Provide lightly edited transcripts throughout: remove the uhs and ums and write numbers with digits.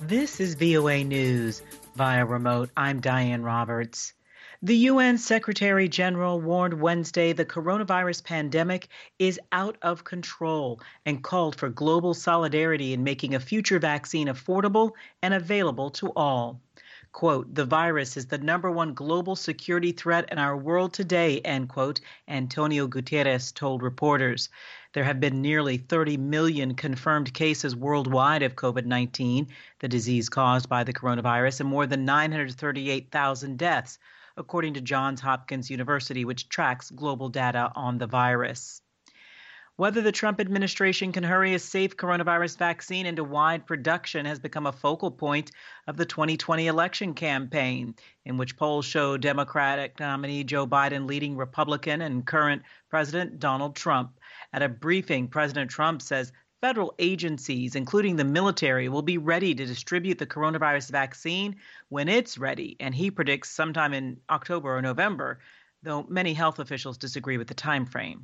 This is VOA News. Via remote, I'm Diane Roberts. The UN Secretary General warned Wednesday the coronavirus pandemic is out of control and called for global solidarity in making a future vaccine affordable and available to all. Quote, the virus is the number one global security threat in our world today, end quote, Antonio Guterres told reporters. There have been nearly 30 million confirmed cases worldwide of COVID-19, the disease caused by the coronavirus, and more than 938,000 deaths, according to Johns Hopkins University, which tracks global data on the virus. Whether the Trump administration can hurry a safe coronavirus vaccine into wide production has become a focal point of the 2020 election campaign, in which polls show Democratic nominee Joe Biden leading Republican and current President Donald Trump. At a briefing, President Trump says federal agencies, including the military, will be ready to distribute the coronavirus vaccine when it's ready, and he predicts sometime in October or November, though many health officials disagree with the time frame.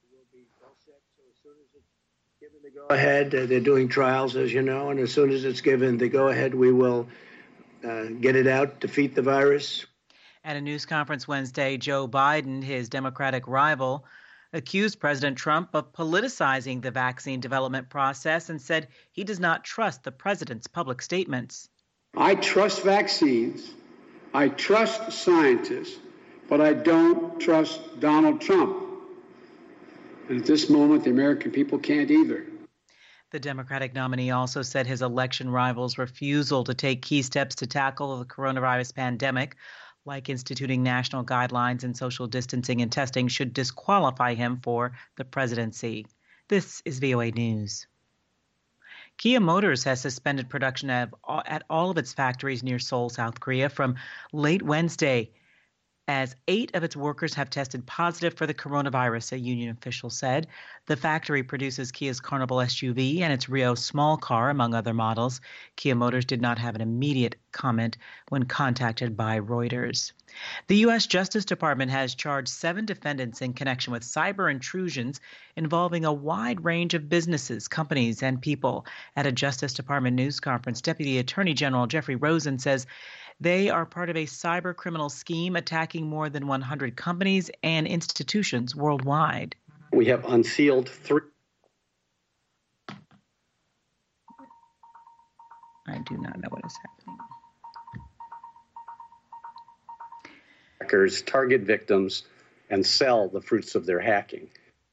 Go ahead. They're doing trials, as you know, and as soon as it's given the go-ahead, we will get it out, defeat the virus. At a news conference Wednesday, Joe Biden, his Democratic rival, accused President Trump of politicizing the vaccine development process and said he does not trust the president's public statements. I trust vaccines. I trust scientists, but I don't trust Donald Trump. And at this moment, the American people can't either. The Democratic nominee also said his election rival's refusal to take key steps to tackle the coronavirus pandemic, like instituting national guidelines and social distancing and testing, should disqualify him for the presidency. This is VOA News. Kia Motors has suspended production at all of its factories near Seoul, South Korea from late Wednesday, as 8 of its workers have tested positive for the coronavirus, a union official said. The factory produces Kia's Carnival SUV and its Rio small car, among other models. Kia Motors did not have an immediate comment when contacted by Reuters. The U.S. Justice Department has charged 7 defendants in connection with cyber intrusions involving a wide range of businesses, companies, and people. At a Justice Department news conference, Deputy Attorney General Jeffrey Rosen says they are part of a cyber criminal scheme attacking more than 100 companies and institutions worldwide. We have unsealed 3. I do not know what is happening. Hackers target victims and sell the fruits of their hacking.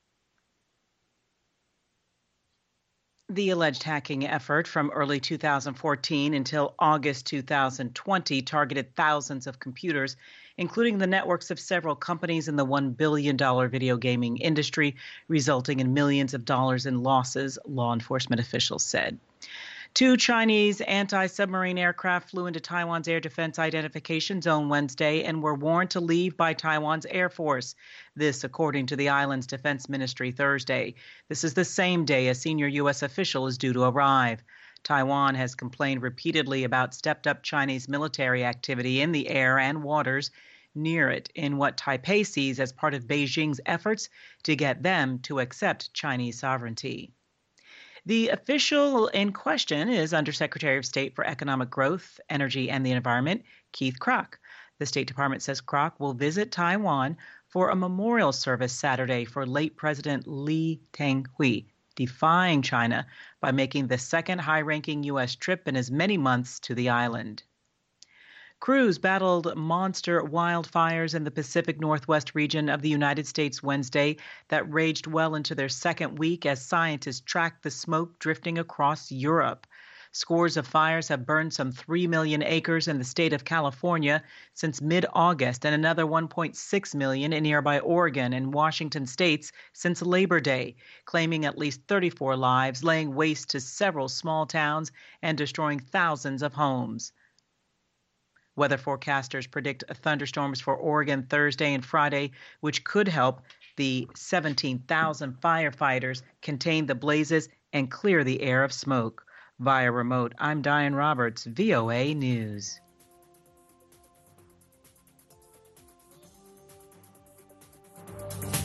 The alleged hacking effort from early 2014 until August 2020 targeted thousands of computers, including the networks of several companies in the $1 billion video gaming industry, resulting in millions of dollars in losses, law enforcement officials said. 2 Chinese anti-submarine aircraft flew into Taiwan's air defense identification zone Wednesday and were warned to leave by Taiwan's Air Force. This, according to the island's defense ministry Thursday. This is the same day a senior U.S. official is due to arrive. Taiwan has complained repeatedly about stepped-up Chinese military activity in the air and waters near it in what Taipei sees as part of Beijing's efforts to get them to accept Chinese sovereignty. The official in question is Undersecretary of State for Economic Growth, Energy, and the Environment, Keith Krach. The State Department says Krach will visit Taiwan for a memorial service Saturday for late President Lee Teng-hui, defying China by making the second high-ranking U.S. trip in as many months to the island. Crews battled monster wildfires in the Pacific Northwest region of the United States Wednesday that raged well into their second week as scientists tracked the smoke drifting across Europe. Scores of fires have burned some 3 million acres in the state of California since mid-August and another 1.6 million in nearby Oregon and Washington states since Labor Day, claiming at least 34 lives, laying waste to several small towns and destroying thousands of homes. Weather forecasters predict thunderstorms for Oregon Thursday and Friday, which could help the 17,000 firefighters contain the blazes and clear the air of smoke. Via remote, I'm Diane Roberts, VOA News.